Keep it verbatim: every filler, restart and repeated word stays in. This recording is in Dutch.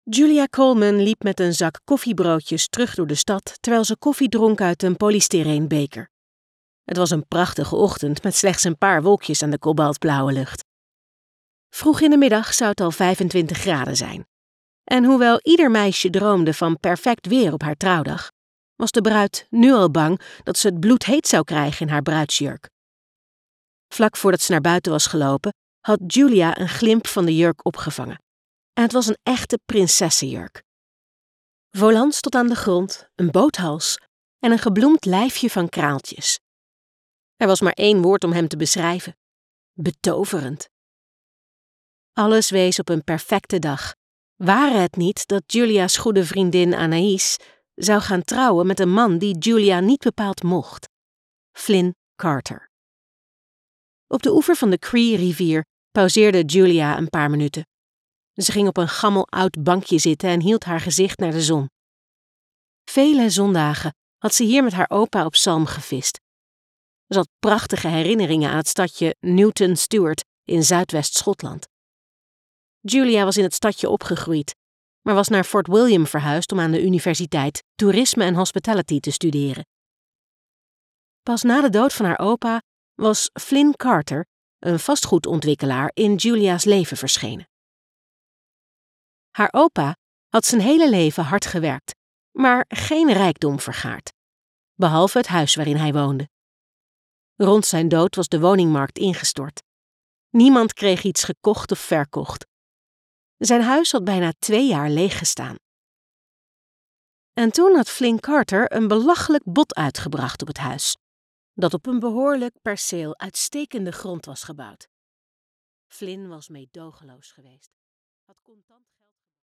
Julia Coleman liep met een zak koffiebroodjes terug door de stad terwijl ze koffie dronk uit een polystyreenbeker. Het was een prachtige ochtend met slechts een paar wolkjes aan de kobaltblauwe lucht. Vroeg in de middag zou het al vijfentwintig graden zijn. En hoewel ieder meisje droomde van perfect weer op haar trouwdag, was de bruid nu al bang dat ze het bloedheet zou krijgen in haar bruidsjurk. Vlak voordat ze naar buiten was gelopen, had Julia een glimp van de jurk opgevangen. En het was een echte prinsessenjurk. Volants tot aan de grond, een boothals en een gebloemd lijfje van kraaltjes. Er was maar één woord om hem te beschrijven: betoverend. Alles wees op een perfecte dag. Ware het niet dat Julia's goede vriendin Anaïs zou gaan trouwen met een man die Julia niet bepaald mocht: Flynn Carter. Op de oever van de Cree-rivier pauzeerde Julia een paar minuten. Ze ging op een gammel oud bankje zitten en hield haar gezicht naar de zon. Vele zondagen had ze hier met haar opa op zalm gevist. Ze had prachtige herinneringen aan het stadje Newton Stewart in Zuidwest-Schotland. Julia was in het stadje opgegroeid, maar was naar Fort William verhuisd om aan de universiteit toerisme en hospitality te studeren. Pas na de dood van haar opa was Flynn Carter, een vastgoedontwikkelaar, in Julia's leven verschenen. Haar opa had zijn hele leven hard gewerkt, maar geen rijkdom vergaard, behalve het huis waarin hij woonde. Rond zijn dood was de woningmarkt ingestort. Niemand kreeg iets gekocht of verkocht. Zijn huis had bijna twee jaar leeggestaan. En toen had Flynn Carter een belachelijk bod uitgebracht op het huis, dat op een behoorlijk perceel uitstekende grond was gebouwd. Flynn was meedogenloos geweest. Had contant